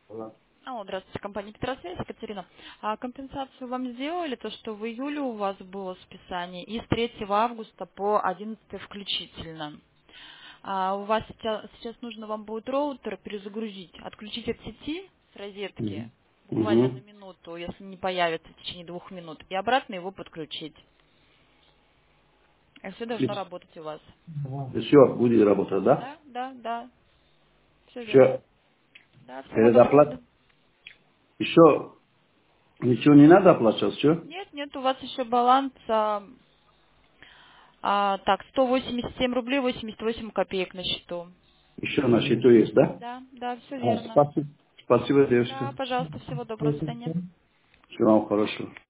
Алло, здравствуйте, компания Петросвязь, Екатерина. Компенсацию вам сделали, то, что в июле у вас было списание, и с 3 августа по 11 включительно. У вас сейчас нужно вам будет роутер перезагрузить, отключить от сети с розетки Мгм. буквально на Мгм. минуту, если не появится в течение 2 минут, и обратно его подключить. И все должно работать у вас. Все, будет работать, да? Да, да, да, все верно. Все, Да, всего доброго. предоплат. Еще ничего не надо оплачивать, все? Нет, нет, у вас еще баланс, так, 187 рублей 88 копеек на счету. Еще на счету есть, да? Да, да, все верно. Спасибо. Спасибо, Да, девушка. пожалуйста, всего доброго, до свидания. Всего вам хорошего.